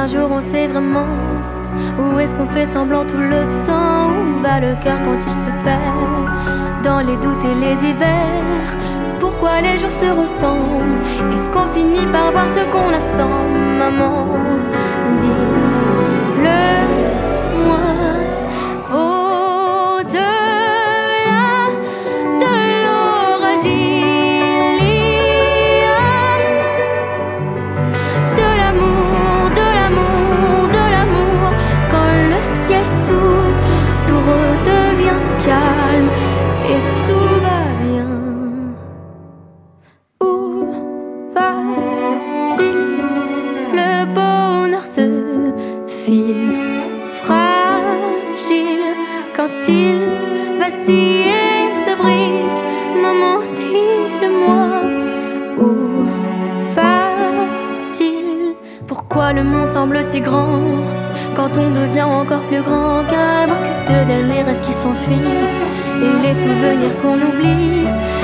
qu'un jour on sait vraiment? Ou est-ce qu'on fait semblant tout le temps? Où va le cœur quand il se perd dans les doutes et les hivers? Pourquoi les jours se ressemblent? Est-ce qu'on finit par voir ce qu'on a sans? Maman, dis-le-moi. Au-delà de l'orage, il y a de l'amour, de l'amour, de l'amour. Quand le ciel s'ouvre, tout redevient calme et tout va bien. Où va-t-il? Le bonheur se file fragile quand il vacille et se brise. Maman, dis-le-moi. Où va-t-il? Pourquoi le monde semble si grand quand on devient encore plus grand? Qu'avant que deviennent les rêves qui s'enfuient et les souvenirs qu'on oublie?